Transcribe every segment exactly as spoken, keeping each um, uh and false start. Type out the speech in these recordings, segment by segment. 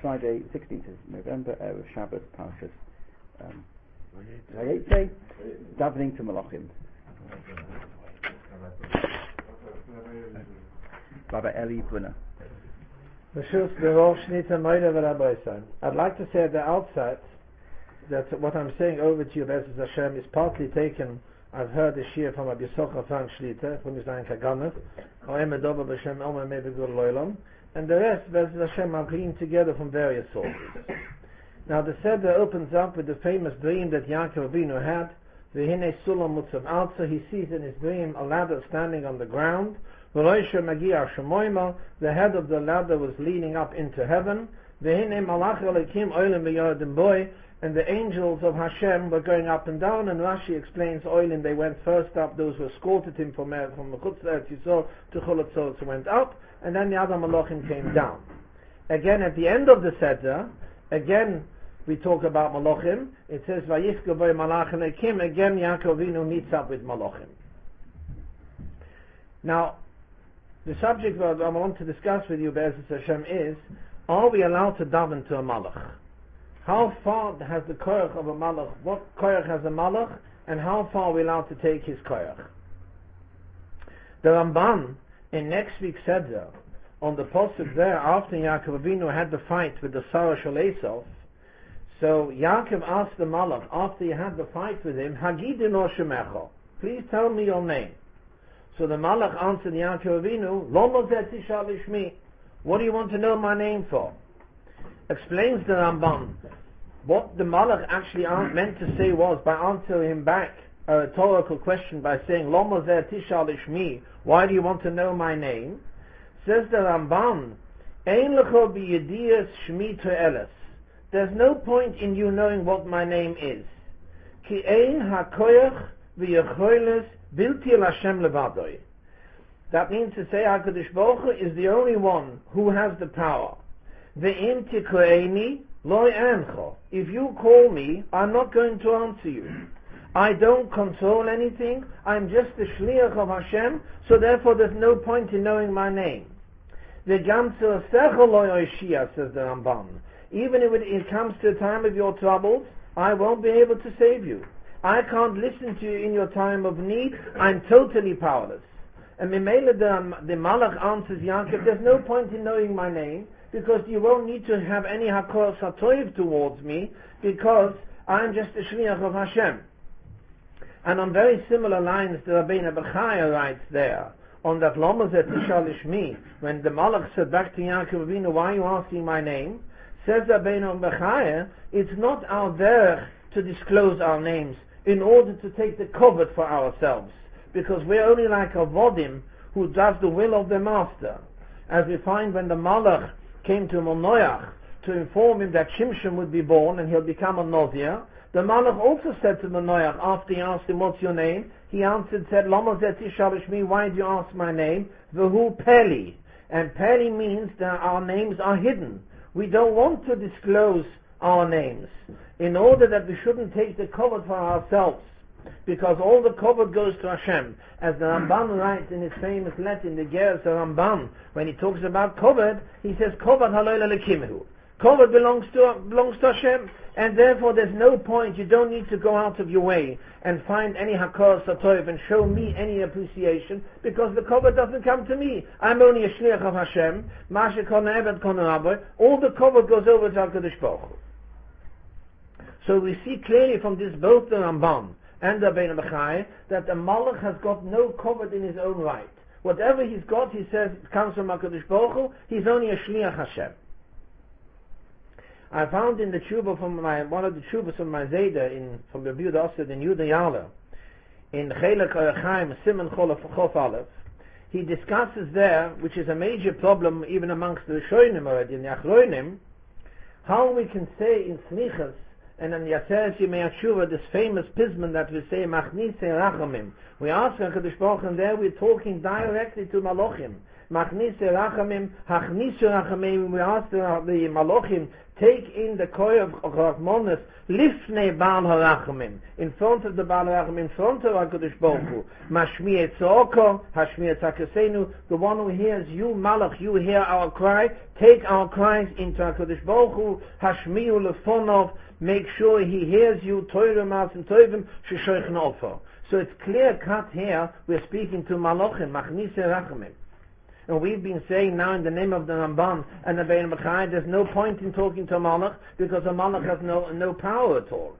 Friday, sixteenth of November, Erev Shabbos, Parshas um, Vayetze, davening to Malachim. Rabbi Eli Brunner. I'd like to say at the outset that what I'm saying over to you, Bezos Hashem, is partly taken. I've heard the shir from Rabbi Socha Frank Shlita, from Yisrael Kaganef, and the rest, Bezos Hashem, I'm bringing together from various sources. Now the Seder opens up with the famous dream that Yaakov Avinu had. V'hinei sulam mutzav alza, he sees in his dream a ladder standing on the ground. V'roisha magia shamoima, the head of the ladder was leaning up into heaven. V'hinei malach elikim oilim v'yodim boy, and the angels of Hashem were going up and down, and Rashi explains oilim, they went first up, those who escorted him from from Chutz Eretz Yisrael to Cholotzot went up, and then the other malachim came down. Again, at the end of the Seder, again we talk about malachim. It says vayifka boy malach elikim. Again, Yaakov Avinu meets up with malachim. Now, the subject that I want to discuss with you, Be'ezus Hashem, is: are we allowed to daven to a malach? How far has the koyach of a malach? What koyach has a malach, and how far are we allowed to take his koyach? The Ramban in next week's Seder, on the posuk there, after Yaakov Avinu had the fight with the Sarah Shel Esav, so Yaakov asked the malach after he had the fight with him, Hagidi lo shemecha, please tell me your name. So the malach answered Yaakov Avinu, Lo zeh tishal lishmi, what do you want to know my name for? Explains the Ramban, what the malach actually meant to say was, by answering him back a rhetorical question by saying, Lo zeh tishal lishmi, why do you want to know my name? Says the Ramban, Ein lecho biyediyas shmi to'eles, there's no point in you knowing what my name is. Ki ein hakoyach v'yecholes bilti el Hashem levadoi. That means to say HaKadosh Baruch Hu is the only one who has the power. Ve'im tikoeni lo encho. If you call me, I'm not going to answer you. I don't control anything. I'm just the shliach of Hashem, so therefore there's no point in knowing my name. Ve'gam tzorsecho lo yoshia, says the Ramban. Even if it comes to a time of your troubles, I won't be able to save you. I can't listen to you in your time of need. I'm totally powerless. And Mimele the, the Malach answers Yaakov, there's no point in knowing my name, because you won't need to have any hakor satoiv towards me, because I'm just a shliach of Hashem. And on very similar lines, the Rabbeinu Bechaya writes there, on that Lomazet Tishal Ishmi, when the Malach said back to Yaakov Avinu, why are you asking my name? Says Rabbeinu Bechaya, it's not our derech to disclose our names in order to take the covet for ourselves, because we're only like a vodim who does the will of the master. As we find when the Malach came to Manoach to inform him that Shimshon would be born and he'll become a Nozir, the Malach also said to Manoach, after he asked him, what's your name? He answered, said, Lama zeh tishal lishmi, why do you ask my name? V'hu Peli. And Peli means that our names are hidden. We don't want to disclose our names, in order that we shouldn't take the covet for ourselves, because all the covet goes to Hashem. As the Ramban writes in his famous letter in the Geras Ramban, when he talks about covet, he says, Kovet haloy lelekimehu. Covet belongs to, belongs to Hashem, and therefore there's no point, you don't need to go out of your way and find any hakor satoiv and show me any appreciation, because the covet doesn't come to me. I'm only a shliach of Hashem, Mashe kol ne'eved kol ne'raboi, all the covet goes over to HaKadosh Baruch Hu. So we see clearly from this, both the Ramban and the Rabbeinu Bechai, that the Malach has got no covet in his own right. Whatever he's got, he says, it comes from HaKadosh Baruch Hu, he's only a shliach Hashem. I found in the tshuva from my, one of the tshuvas from my Zeder, in, from Rabbi Yehuda Osed in Yudah Yala, in Chelek Chaim, Simon Chof Aleph, he discusses there, which is a major problem even amongst the Rishonim already, in the Achronim, how we can say in Snichas, and in Yaseres Yemei HaTshuva, this famous pisman that we say, Machnise Rachamim. We ask HaKadosh Baruch Hu, and there we're talking directly to Malochim. Machnise Rachamim, Hachnisu Rachamim, we ask the, the Malochim, take in the koyach of Rachmanis lifnei Baal HaRachamim, in front of the Baal HaRachamim, in front of HaKadosh Baruch Hu. Mashmi'et Tzorko, Hashmi'et Tzakasenu, the one who hears you, Malach, you hear our cry, take our cries into HaKadosh Baruch Hu, Hashmi'u Lefonov, make sure he hears you, Toirem Ma'asim Tovim, Sheshoichen Ofer. So it's clear cut here, we're speaking to Malachim, Machnise Rachamim. And we've been saying now in the name of the Ramban and the Bein Bechai, there's no point in talking to a Malach because a Malach has no, no power at all.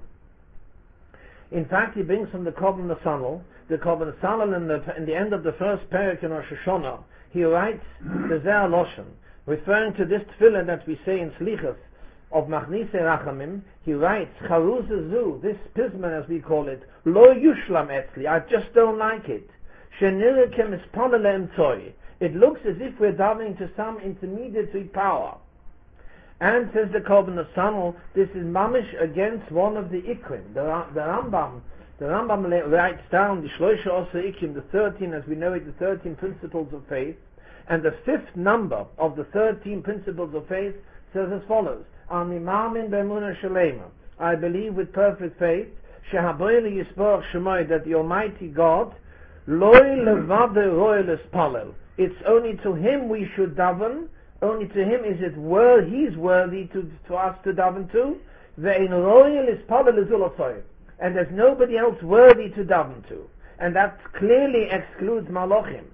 In fact, he brings from the Korban Nesanel, the Korban Nesanel in the, in the end of the first parak in Rosh Hashanah, he writes the Ze'er Loshen, referring to this tefillah that we say in Slichas of Machnise Rachamim, he writes, Charuz Zu, this pisman as we call it, Lo Yushlam Etzli, I just don't like it. Shenirikem Ispanele Emtzoi. It looks as if we're davening to some intermediary power. And says the Korban Nesanel, this is mamish against one of the Ikrim. The, the Rambam, the Rambam writes down the Shloisha Osa Ikrim, the thirteen, as we know it, the thirteen principles of faith. And the fifth number of the thirteen principles of faith says as follows: Amimamin b'emunah shalema. I believe with perfect faith, shehaboyli yisborach shemoy, that the Almighty God, loy levade roy lespalel. It's only to Him we should daven. Only to Him is it worthy. He's worthy to to us to daven to. Ve'ein roy lespalel lezulasoy. And there's nobody else worthy to daven to. And that clearly excludes Malachim.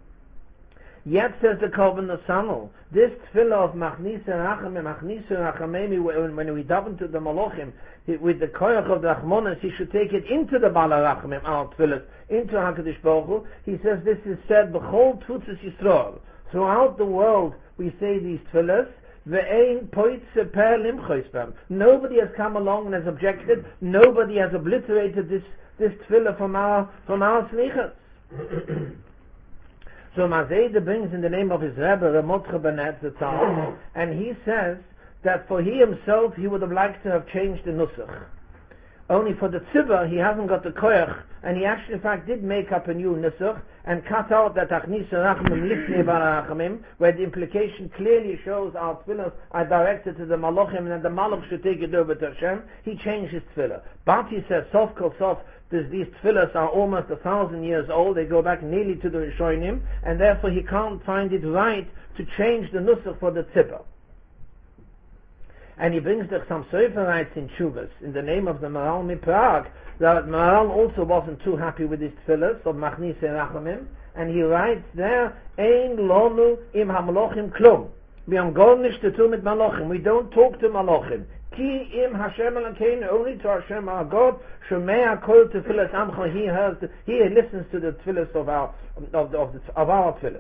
Yet says the Korban Nesanel, this tefillah of Machnise Rachamim, Machnise Rachamim, when we daven to the Malachim, with the koyach of the Rachmanis, he should take it into the Baal HaRachamim, our tefillah, into HaKadosh Baruch Hu. He says this is said, B'chol Tfutzes Yisrael. Throughout the world, we say these tefillahs, Ve'ein poitze per limchois bam. Nobody has come along and has objected, nobody has obliterated this, this tefillah from our, from our slichas. So Mazeda brings in the name of his Rebbe, Ramotcha ben Etzetal, and he says that for he himself, he would have liked to have changed the Nusach. Only for the Tzibah, he hasn't got the Koyach, and he actually in fact did make up a new Nusach, and cut out that Achnis Rachamim Lifnei Baal Rachamim, where the implication clearly shows our tefillah are directed to the Malachim, and the Malach should take it over to Hashem. He changed his tefillah. But he says, Sof Kol Sof, these tefillahs are almost a thousand years old, they go back nearly to the Rishonim, and therefore he can't find it right to change the Nusach for the Tzibah. And he brings the some Sefer writes in Shuvas, in the name of the Maharal Miprag, that Maharal also wasn't too happy with his tefillahs of Machnise Rachamim, and he writes there, Ein lonu im hamalochim klum. We have gar nichts to tun mit Malachim. We don't talk to Malachim. Ki im Hashem Elokeinu, only to Hashem our God. Shomea kol tefillas amcha. He hears, the, he listens to the tefillas of our of the, of, the, of our tefillas.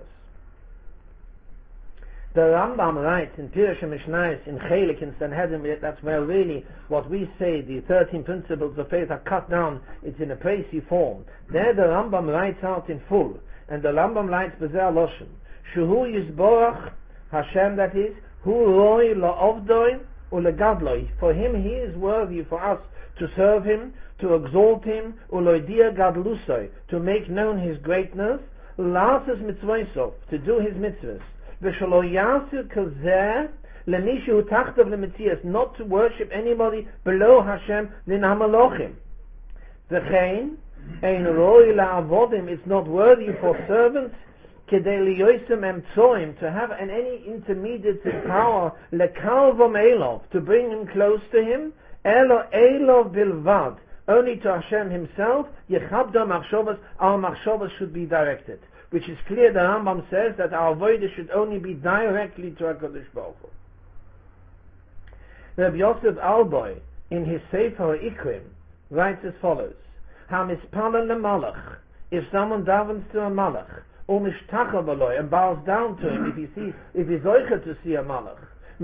The Rambam writes in Pirush Mishnayos in Chelik in Sanhedrin. That's where really what we say the thirteen principles of faith are cut down. It's in a précis form. There the Rambam writes out in full, and the Rambam writes Bezer Loshen Shuhu Yisborach Hashem, that is, Hu Roi La'ovdoi Ulegadloi. For Him, He is worthy for us to serve Him, to exalt Him, Uloidia Gadlusoi, to make known His greatness, Lasses Mitzvosov, to do His mitzvahs, V'shalo Yasir Kazeh Lemishu Tachtav Lemitzias, not to worship anybody below Hashem, Nin HaMalochim. V'chein Ein Roi La'avodim, it's not worthy for servants, to have an any intermediate power, to bring him close to him, only to Hashem himself, our machshavas should be directed. Which is clear, the Rambam says that our avodah should only be directly to HaKadosh Baruch Hu. Rabbi Yosef Alboy, in his Sefer Ikrim, writes as follows: HaMispalel lemalach, if someone davens to a malach, and bows down to him, if he sees, if he's oicha to see a malach,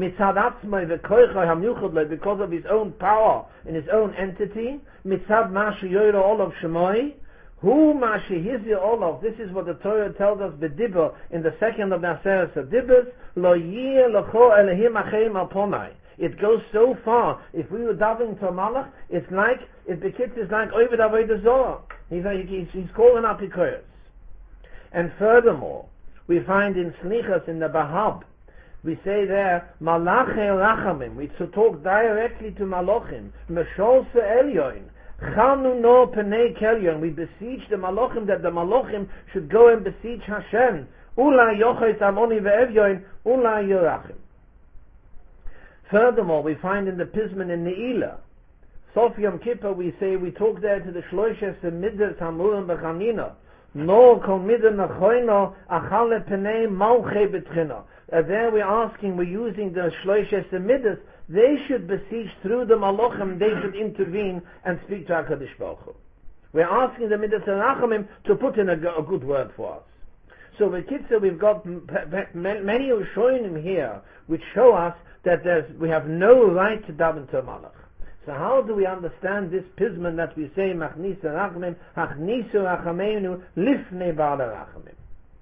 because of his own power and his own entity, mitzad mashi yoyro olav shemoi, hu mashi hizir olav. This is what the Torah tells us b'dibur in the second of the Aseret Diburs. Lo yir locho elehim acheim alponai. It goes so far. If we were davening to a malach, it's like it bekitz is like oived avodah zorah. He's like, he's, he's calling up hikoyos. And furthermore, we find in Slichas in the Bahab we say there, Malachei Rachamim. We to talk directly to Malachim. Meshol Elyon. Chanu no Penei Kelyon. We beseech the Malachim that the Malachim should go and beseech Hashem. Ula Yochait Amoni Ve'evyon. Ula Yorachim. Furthermore, we find in the Pisman in Ne'ilah, Sof Yom Kippur, we say, we talk there to the Shloishes Midas Hamurim Bechanina. No kol midden achoino achale penei malche betchina. There we're asking, we're using the Shloishes Midas, they should beseech through the Malachim, they should intervene and speak to HaKadosh Baruch Hu. We're asking the Midas Rachamim to put in a, a good word for us. So with Kitzur, we've got many Rishonim here, which show us that there's, we have no right to daven to a Malach. So how do we understand this pisman that we say, Machnisa Rachamim, Achnisu Rachameinu, Lifnei Ba'ala Rachamim?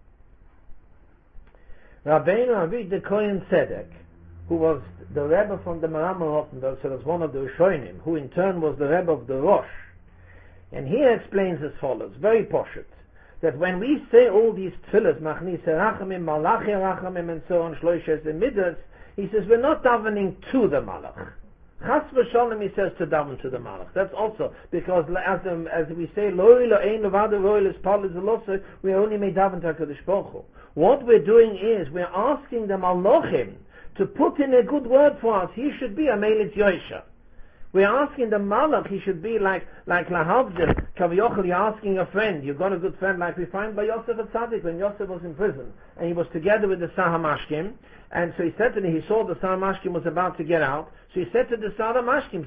Rabbeinu Avi the Kohen Tzedek, who was the Rebbe from the Maram Rottenberg, so was one of the Rishonim, who in turn was the Rebbe of the Rosh. And he explains as follows, very poshut, that when we say all these tefillas, Machnisa Rachamim, Malachi Rachamim, and so on, Shloishes and Midas, he says we're not davening to the Malach. Chas v'sholem, he says to daven to the Malach. That's also because, as, um, as we say, Loi lo'ein levado roi l'spal l'zelosoi, we only may daven to HaKadosh Baruch Hu. What we're doing is we're asking the Malachim to put in a good word for us. He should be a Melech Yosha. We're asking the Malach, he should be like like Lahavdil, Kaviochel, you're asking a friend, you've got a good friend, like we find by Yosef HaTzadik when Yosef was in prison, and he was together with the Sahamashkim, and so he said to him, he saw the Sahamashkim was about to get out, so he said to the Sahamashkim,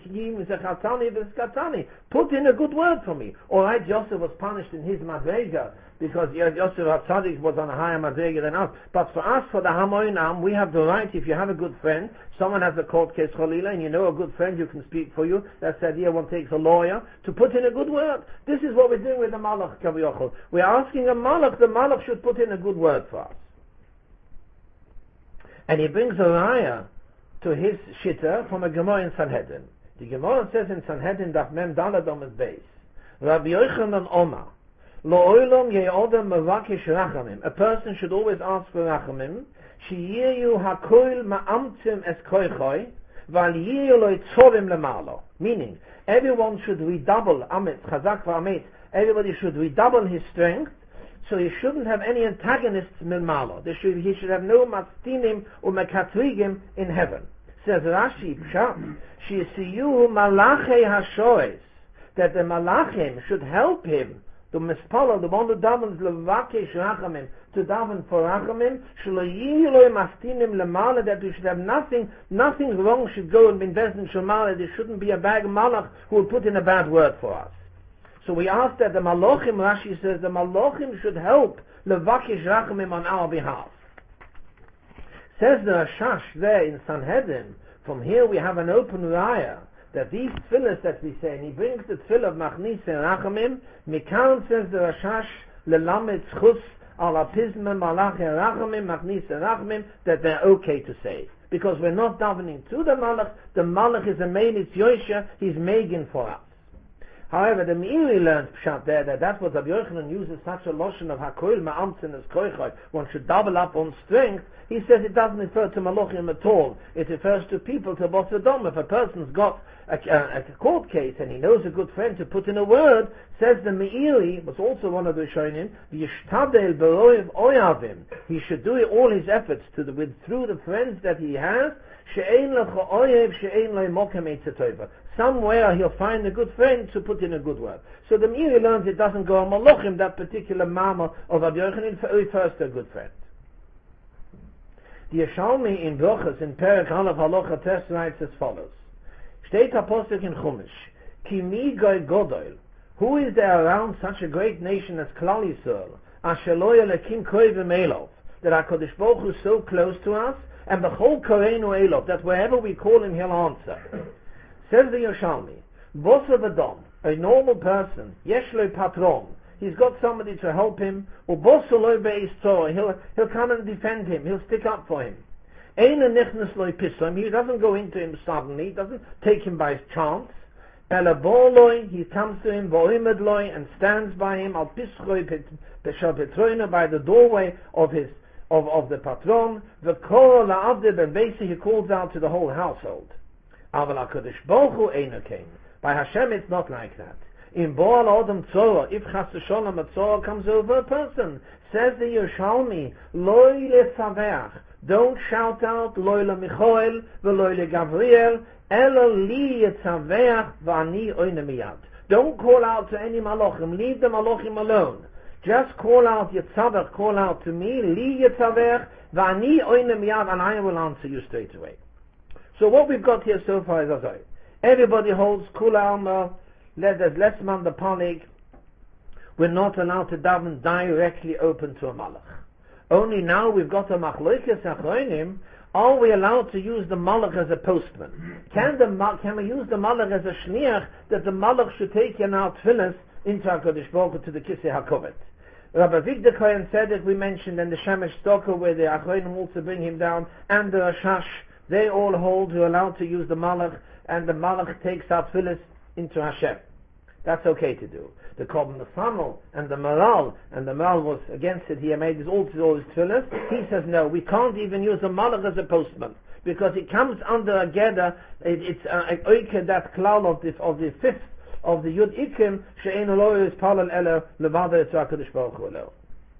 put in a good word for me. Alright, Yosef was punished in his Madrega, because Yosef HaTzadik was on a higher Madrega than us, but for us, for the Hamoinam, we have the right, if you have a good friend, someone has a court case, Cholila, and you know a good friend who can speak for you, that's the idea, one takes a lawyer, to put in a good word. This is what we're doing with the Malach Kaviochel. We're asking a Malach, the Malach should put in a good word for us. And he brings a raya to his shitta from a Gemara in Sanhedrin. The Gemara says in Sanhedrin, Daf Mem Dalad Omes Beis, Rabbi Yochanan Oma, Lo oilom ye'odem mevakish rachamim. A person should always ask for rachamim. Sheyiyu hakoil ma'amtzim es koichoi, val yiyu lo itzovim lemalo. Meaning, everyone should redouble amit, chazak v'amit. Everybody should redouble his strength, so he shouldn't have any antagonists milmalo. Should, he should have no mastinim or mekatrigim in heaven. Says Rashi, Pshat, sheyiyu malachei hashoes, that the malachim should help him, the mispala, the one who davens levakesh rachamim, to daven for rachamim, shloyiloi mastinim lemala, that we should have nothing, nothing wrong should go and invest in shomala. There shouldn't be a bad malach who will put in a bad word for us. So we ask that the malachim, Rashi says, the malachim should help levakesh rachamim on our behalf. Says the Rashash there in Sanhedrin, from here we have an open raya, that these tefillahs that we say, and he brings the tefillah of Machnis and Rachamim, Mikan says the Rashash, Lelamed Chus, Ala Pizma, Malach and Rachamim, Machnis and Rachamim, that they're okay to say. Because we're not davening to the Malach, the Malach is a Melech Yosha, he's Megan for us. However, the Meiri learned Pshat there, that that's what Rabbi Yochanan uses such a lotion of Hakoil Ma'amtzin as Koichoi, one should double up on strength. He says it doesn't refer to Malachim at all. It refers to people, to Bosadom. If a person's got a, a, a court case and he knows a good friend to put in a word, says the Meiri, was also one of the Shonim, Yishtadel Beroiv Oyavim. He should do all his efforts to the, with, through the friends that he has, She'ein lecha oyev, she'ein le mokem eitzatova. Somewhere he'll find a good friend to put in a good word. So the Meiri learns it doesn't go on Malachim, that particular mama of Rabbi Yochanan refers to a good friend. The Yeshalmi in Brochus, in Perek Halav Halacha Tes, writes as follows. Steht Apostel in Chumash, Ki mi goy godol, who is there around such a great nation as Klal Yisrael, asher lo yelekim koivim elov, that HaKadosh Baruch Hu is so close to us, and b'chol koreinu elov, that wherever we call him, he'll answer. Says the Yeshalmi, Bosa v'dom, a normal person, yesh lo patron, he's got somebody to help him, or Bosa lo be'is, he'll he'll come and defend him, he'll stick up for him. Eina nichnas lo pisom, he doesn't go into him suddenly, he doesn't take him by chance. Ela boloi, he comes to him, vo'imed loi, and stands by him, al pisroi pesha petroina, by the doorway of his of, of the patron, the kol la'avdid, and basically he calls out to the whole household. Aval HaKadosh Baruch Hu eino kein. By Hashem it's not like that. In Baal Adam Tzorah, if Chas V'Sholom a Tzorah comes over a person, says the Yerushalmi, Loi le'tzaveach, don't shout out, Loi le'Michoel, V'loi le'Gavriel, Elo li yetzaveach, V'ani oine miyad. Don't call out to any Malachim, leave the Malachim alone. Just call out Yetzavech, call out to me, Li Yetzavech, V'ani oine miyad, and I will answer you straight away. So what we've got here so far is Azai. Everybody holds Kula Alma, there's less man the panik. We're not allowed to daven directly open to a malach. Only now we've got a machloikes achronim. Are we allowed to use the malach as a postman? Can the can we use the malach as a shniach that the malach should take you now tefillas into HaKadosh Baruch Hu to the Kisei HaKovet? Rabbi Vigdor Kohen said that we mentioned in the Shemesh Stoker where the achronim also bring him down, and the Rashash, they all hold you're allowed to use the malach, and the malach takes out tefillas into Hashem. That's okay to do. The Korban Nesanel and the Maral, and the Maral was against it, he made his altars all his tefillas. He says no, we can't even use the malach as a postman, because it comes under a geder, it, it's a oike that klal of the, of the fifth of the Yud Ikim, she'ein lo is palal elo levada etzra HaKadosh Baruch Hu elo.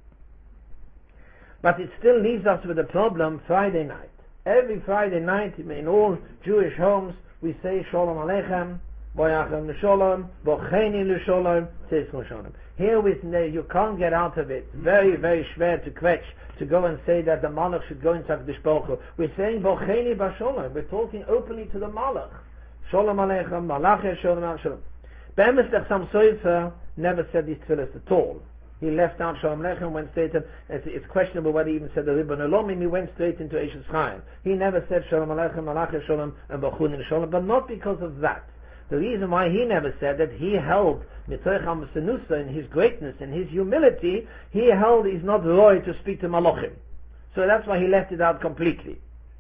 But it still leaves us with a problem Friday night. Every Friday night in all Jewish homes we say Shalom Aleichem, Boyachem L'Sholom, Bocheni L'Sholom, Tzeitzchon Sholom. Here with you can't get out of it. Very, very schwer to quetch, to go and say that the Malach should go into HaKadosh Baruch Hu. We're saying Bocheni B'Sholom. We're talking openly to the Malach. Shalom Aleichem, Malach Shalom Shalom. Be'emes the Chassam Sofer never said these tefillas at all. He left out Shalom Aleichem, went straight in. It's, it's questionable whether he even said the Ribbon Olomim. He went straight into Eishes Chaim. He never said Shalom Aleichem, Malach Shalom, and Bochunin Shalom, but not because of that. The reason why he never said that, he held Mitzrach HaMasenusa in his greatness and his humility, he held he's not roy to speak to Malachim. So that's why he left it out completely.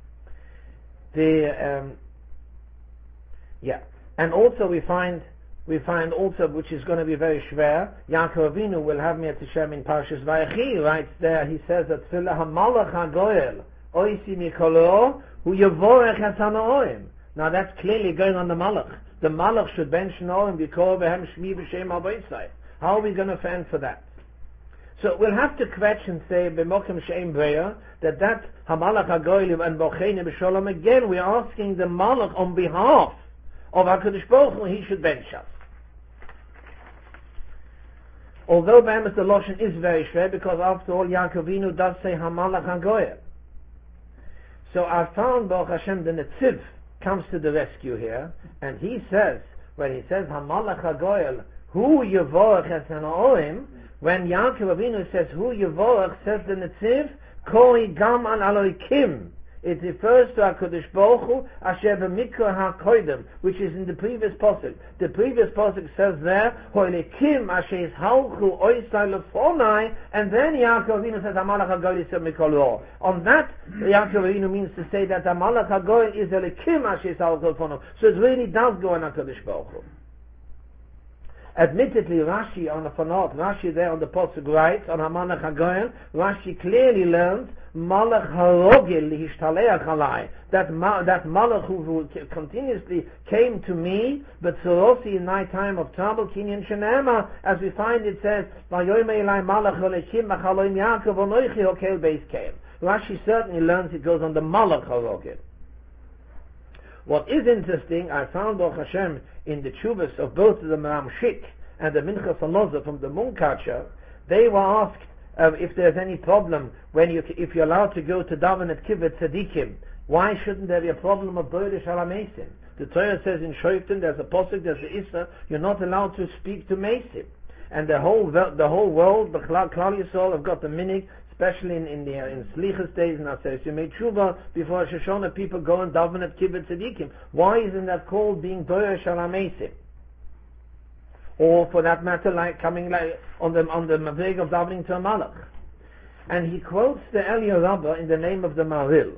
The, um, yeah. And also we find, we find also, which is going to be very schwer, Yaakov Avinu will have me at Hashem in Parshas Vayechi, writes there, he says that Tfilah HaMalach HaGoel, Oisi Mikolo, Hu Yevorech HaSanoim. Now that's clearly going on the Malach. The Malach should mention Oim because Behem Shmi B'Shem Avoisai. How are we going to fend for that? So we'll have to quetch and say B'Mokim Sheim Breya that that Hamalach HaGoyim and Bocheni B'Sholom, again we are asking the Malach on behalf of HaKadosh Baruch Hu, he should bench us. Although Behemoth the Loshen is very schwer, because after all Yaakov Avinu does say Hamalach HaGoyim. So I found Baruch Hashem the Netziv comes to the rescue here, and he says, when he says Hamalach HaGoyel, Hu Yevorach Es Hanoim, when Yaakov Avinu says Hu Yevorach, says the Netziv, Koi Gam Al Aloikim. It refers to HaKadosh Baruch Hu, Asher B'Mikra HaKoidem, which is in the previous pasuk. The previous pasuk says there, Hoilekim Asher Yishalchu Oisai Lefonai, and then Yaakov Avinu says, Hamalach HaGoyel Yisem Mikol Ro. On that, Yaakov Avinu means to say that Hamalach HaGoyel is Hoilekim Asher Yishalchu Lefonai. So it really does go on HaKadosh Baruch Hu. Admittedly, Rashi on the Fanot, Rashi there on the pasuk writes on Hamalach HaGoyel, Rashi clearly learns Malach Harogel Lihishtalech Alai, that ma- that Malach who, who continuously came to me, but Sorosi in my time of trouble, Kinyan Shenema, as we find it says, Vayoymei Elai Malach Holekim Machaloim Yaakov Onoichi Hokel Beis Kel. Rashi certainly learns it goes on the Malach Harogel. What is interesting, I found Baruch Hashem in the Chuvas of both the Maram Shik and the Minchas Haloza from the Munkacher, they were asked uh, if there's any problem when you, if you're allowed to go to daven at Kibbutz Tzadikim, why shouldn't there be a problem of Boile Shalamesim? The Torah says in Shoifton, there's a posuk, there's a Issa, you're not allowed to speak to Mesim. And the whole the whole world, the Klal Yisrael, have got the minig, especially in in, the, in Slichas days and Aseres Yomei Tshuva, before Shoshana, people go and daven at Kibbutz Tzadikim. Why isn't that called being Boile Shalamesim? Or for that matter, like coming like on the on the Maveg of davening to a Malach. And he quotes the Eliyah Rabbah in the name of the Maril.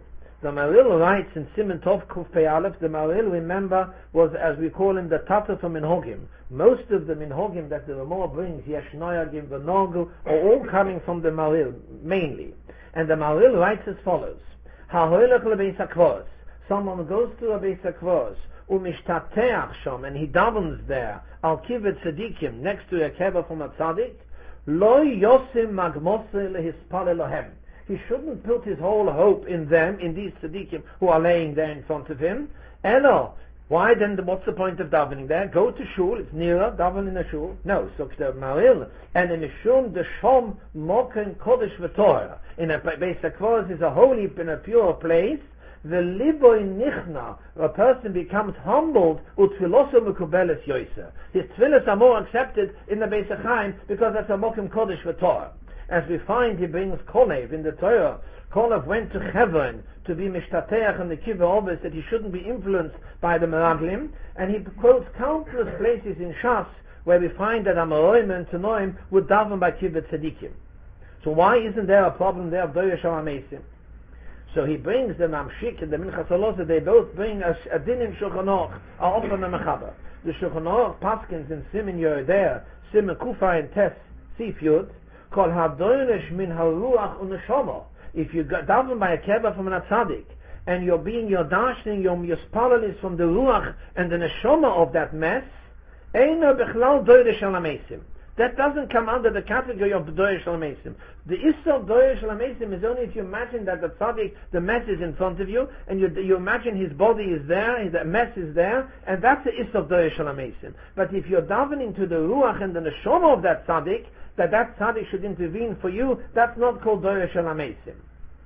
The Maharil writes in Siman Tov Kuf Pei Aleph, the Maharil, remember, was, as we call him, the Tata for Minhogim. Most of the Minhogim that the Ramah brings, Yesh Noyagim, V'Nogu, are all coming from the Maharil, mainly. And the Maharil writes as follows: Ha'hoilech lebeis hakvos. Someone goes to a beis hakvos, u'mishtateach shom, and he davens there, al kivet tzadikim, next to a keva from a tzadik, lo yosim magmose lehispal Elohem. He shouldn't put his whole hope in them, in these tzaddikim who are laying there in front of him. Elo, why then, what's the point of davening there? Go to shul, it's nearer, daven in a shul. No, so the Maharil, and in a shul, the shom moken kodesh v'torah. In a beis hakvos is a holy, in a pure place. The liboy nichna, a person becomes humbled, utfiloso mekubeles yoiser. His tefillos are more accepted in the Beis HaChaim because that's a mokem kodesh v'torah. As we find, he brings Kolev in the Torah. Kolev went to Hebron to be mishtateach and the kiva obvious that he shouldn't be influenced by the Meraglim, and he quotes countless places in Shas where we find that Amorim and Tanoim would daven by kiva tzadikim. So why isn't there a problem there of Doyesh HaMesim? So he brings the Mamshik and the Minchas Alosa, they both bring a, a din in Shulchan Aruch, a offer and a mechaber. The Shulchan Aruch Paskins in Simen Yerideh, Simen Kufa and Tes, Sif Yud, Kol hadoyresh min haruach uneshama. If you daven by a keva from an atzadik, and you're being your dashing, your mispalal is from the ruach and the neshama of that mess, eino bechlal doyresh alamesim. That doesn't come under the category of the doyresh alamesim. The issur of doyresh alamesim is only if you imagine that the tzaddik, the mess is in front of you, and you, you imagine his body is there, the mess is there, and that's the issur of doyresh alamesim. But if you're davening to the ruach and the neshama of that tzaddik, that that tzaddik should intervene for you, that's not called Doyesh HaMesim.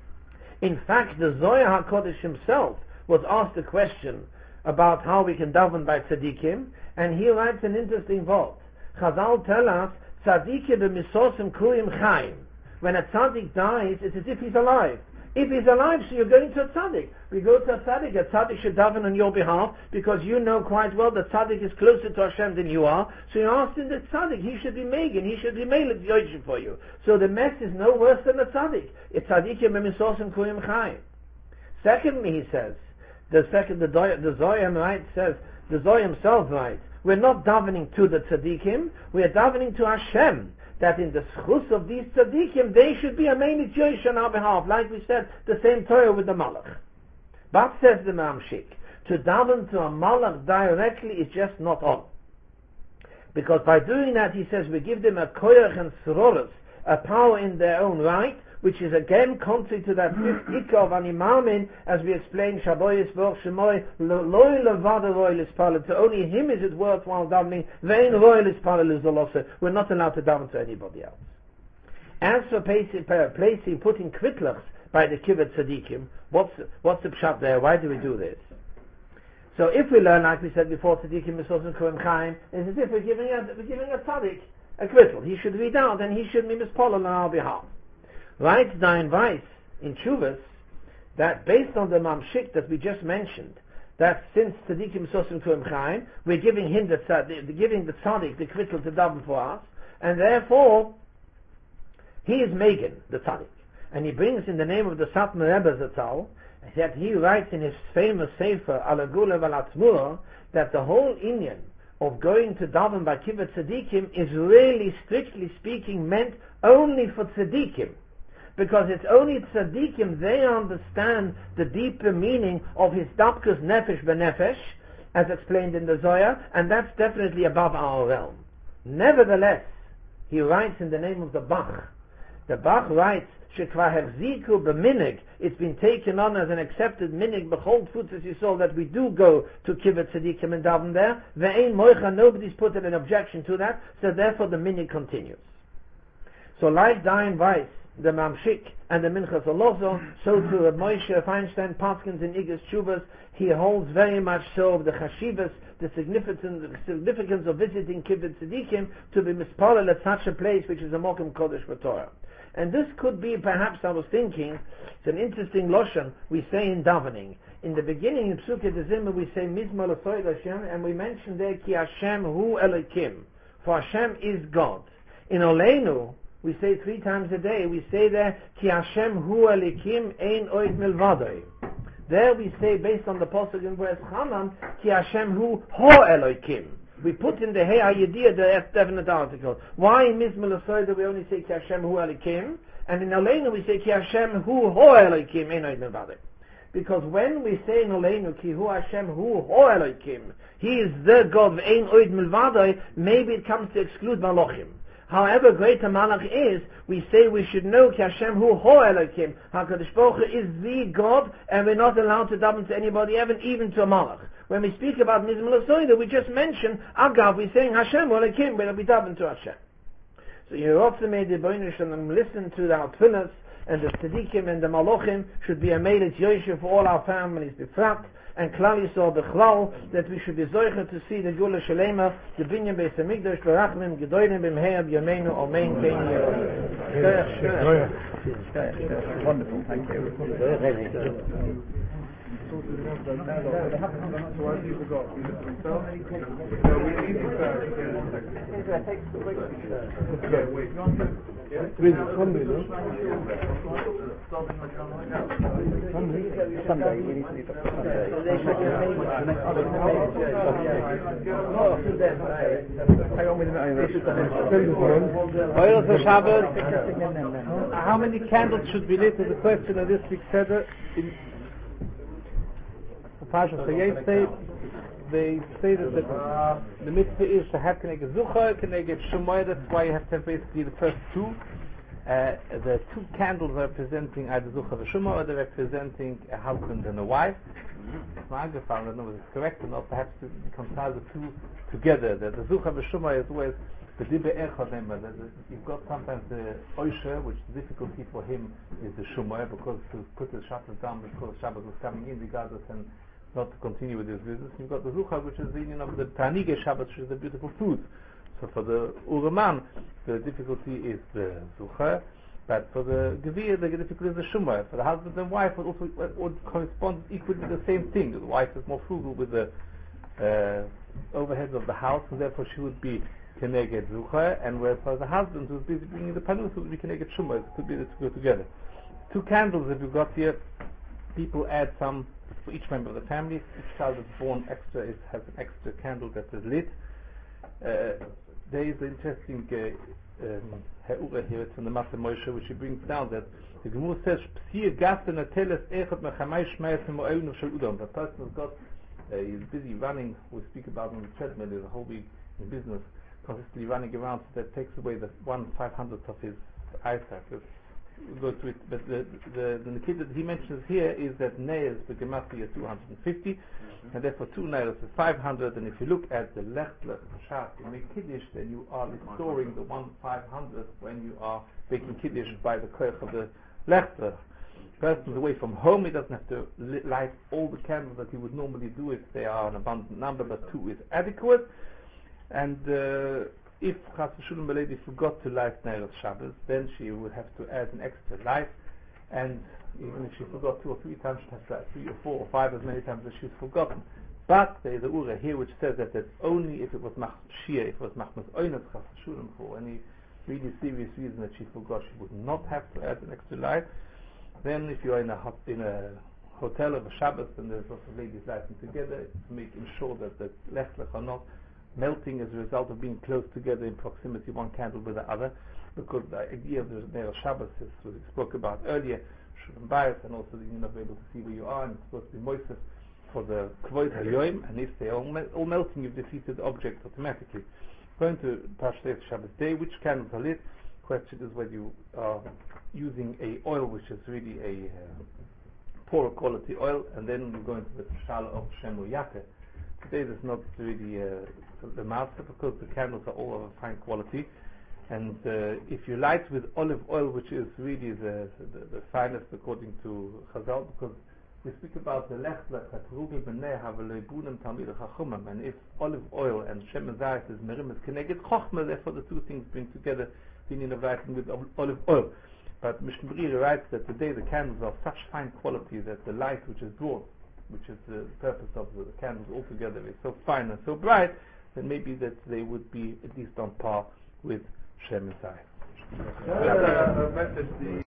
In fact, the Zohar HaKodesh himself was asked a question about how we can daven by tzaddikim, and he writes an interesting vote. Chazal tell us, tzaddikim b'misosim kruim chaim. When a tzaddik dies, it's as if he's alive. If he's alive, so you're going to a tzaddik. We go to a tzaddik, a tzaddik should daven on your behalf, because you know quite well that tzaddik is closer to Hashem than you are. So you're asking the tzaddik, he should be Megan, he should be Melech Yoish for you. So the mess is no worse than the tzaddik. It's tzaddikim b'misosim kruim chaim. Secondly, he says, the second, the, the Zohar right says, the Zohar himself writes, we're not davening to the tzaddikim, we're davening to Hashem. That in the schus of these tzaddikim, they should be a main Jewish on our behalf, like we said, the same Torah with the Malach. But says the Mamshik, to daven to a Malach directly is just not on. Because by doing that, he says, we give them a koyach and sroros, a power in their own right, which is again contrary to that fifth ikka of Animamin, as we explained, Shaboyis V'or Shemoy, Loi Levada Royal Ispalel, to only him is it worthwhile davening, Vein Royal Ispalel is the we're not allowed to daven to anybody else. As for placing, placing putting kvitlachs by the kibbutz tzadikim, what's, what's the pshat there? Why do we do this? So if we learn, like we said before, tzadikim misosim kurim chaim, it's as if we're giving a, we're giving a tzaddik a kvitl. He should read out and he should be mispolel on our behalf. Writes Dayan Weiss in Chuvas that based on the Mamshik that we just mentioned, that since tzadikim misosim kurim chaim, we're giving him the tzaddik, giving the tzaddik the kvitl to daven for us, and therefore he is Megan, the tzaddik. And he brings in the name of the Satmar Rebbe Zatzal, that he writes in his famous Sefer Alagula Valatzmur, that the whole inyan of going to daven by kibbutz tzadikim is really, strictly speaking, meant only for tzadikim. Because it's only tzadikim, they understand the deeper meaning of his dapkus nefesh benefesh, as explained in the Zohar, and that's definitely above our realm. Nevertheless, he writes in the name of the Bach. The Bach writes, Shekva hevziku b'minig, it's been taken on as an accepted minig, b'chol tfutzas Yisrael, that we do go to kibbutz tzadikim and daven there. Ve'ein moicha, nobody's put an objection to that, so therefore the minig continues. So like Dayan Weiss, the Mamshik and the Minchas Alozo, so to Reb Moshe Feinstein Paskins in Igas Chuvas, he holds very much so of the chashivas, the significance, the significance of visiting kibbutz tzadikim to be mispalel at such a place which is a mokem kodesh v'torah. And this could be, perhaps I was thinking, it's an interesting loshon we say in davening. In the beginning in Psukei Dezimah we say Mizmor L'Soid Hashem, and we mention there Ki Hashem Hu Elokim, for Hashem is God. In Oleinu we say three times a day, we say there Ki Hashem Hu Elokim Ein Oid Milvadoi. There we say, based on the pasuk in verse Chanan, Ki Hashem hu ho Elokim. We put in the Hey HaYediyah the definite article. Why in Mizmor L'Soida we only say Ki Hashem hu Elokim, and in Aleinu we say Ki Hashem hu ho Elokim ein oid milvado. Because when we say in Aleinu Ki hu Hashem hu ho Elokim, He is the God ein oid milvado, maybe it comes to exclude Malachim. However great a Malach is, we say we should know Ki Hashem hu ho Elokim. HaKadosh Baruch Hu is the God, and we're not allowed to daven to anybody, even, even to a Malach. When we speak about Mizmor L'Soida, we just mention, Agav, we're saying Hashem hu Elokim, we'll be daven to Hashem. So you also made the Boinish and listen to the Tfilas, and the Tzadikim and the Malachim should be a Meilit Yoshe for all our families, befrat, and Klal Yisrael Bechlal, that we should be zoicher to see the Gula Shalema, the Binyan Beis HaMikdash, Barachlim, Gedolim, B'mheir, B'yameinu, Amen, Kein Yirah. Wonderful, thank you. Sunday, we need to leave it for Sunday. How many candles should be lit is the question of this week's Seder. In the Parashat Chayei, they say that the, the mitzvah is to have Keneged Zucha, Keneged Shemoy. That's why you have to have basically the first two. Uh, the two candles are representing either Zucha or Shemoy, or they're representing a husband and a wife. It's not found, I don't know if it's correct or not, perhaps to reconcile the two together. That the Zucha and Shemoy is always the Dibbe Echad Nema. You've got sometimes the Oisher, which the difficulty for him is the Shemoy, because to put the Shabbat down because Shabbat was coming in, regardless, and not to continue with his business. You've got the Zucha, which is the union of the Tanige Shabbat, which is the beautiful food. So for the Ureman, the difficulty is the Zucha, but for the Gevir, the difficulty is the Shemoy. For the husband and wife, it also would correspond equally to the same thing. The wife is more frugal with the uh, overheads of the house, and therefore she would be Keneged Zucha, and whereas for the husband who's busy bringing the Panus, would be Keneged Shemoy. It could be the two go together. Two candles that we've got here, people add some for each member of the family. Each child that's born extra is, has an extra candle that is lit. Uh, there is an interesting He'ura uh, here, it's from the Master Moshe, which he brings down that the Gemara says, P'sir gasten ateles echot mechamai shmeis mo'elnu shel udam. The person who's got, uh, he's busy running, we speak about on the treadmill, there's a whole week in business, consistently running around, so that takes away the one five hundredth of his eyesight. We'll go to it, but the the, the Nikita that he mentions here is that nails the Gematria is two hundred fifty, mm-hmm. and therefore two nails is five hundred. And if you look at the Lechtlech Shas, you make Kiddush, then you are restoring the one five hundredth when you are making Kiddush by the Koch of the Lechtlech. Person's away from home, he doesn't have to light all the candles that he would normally do if they are an abundant number, but two is adequate. And uh, if Chas v'Shalom a lady forgot to light Neiros Shabbos, then she would have to add an extra light, and even if she forgot two or three times, she has to light three or four or five as many times as she's forgotten. But there is a Ura here which says that it's only if it was Machmas Shia, if it was Machmas Oynes Chas v'Shalom, for any really serious reason that she forgot, she would not have to add an extra light. Then if you're in a hot, in a hotel of a Shabbos and there's lots of ladies lighting together, to make ensure that the Lechlech are not melting as a result of being close together in proximity, one candle with the other, because the idea of the Neil Shabbos is, as we spoke about earlier, Shulam Bayis, and also you're not able to see where you are, and it's supposed to be moist for the Kvod HaYoim, and if they are all, me- all melting, you've defeated the object automatically. Going to Pashtei Shabbos Day, which candles are lit? Question is whether you are using a oil which is really a uh, poor quality oil, and then you go into the Shala of Shemu Yakeh. Today there's not really uh, the master, because the candles are all of a fine quality, and uh, if you light with olive oil, which is really the, the, the finest according to Chazal, because we speak about the Lechlech at Rugel B'nei Havalebunim Talmid Chachumim, and if olive oil and Shemen Zayis is Merim is Keneged Chochmah, therefore the two things bring together the union of lighting with olive oil. But Mishnah Berurah writes that today the candles are of such fine quality that the light which is brought, which is the purpose of the, the candles altogether, is so fine and so bright, then maybe that they would be at least on par with Shemen Zayis.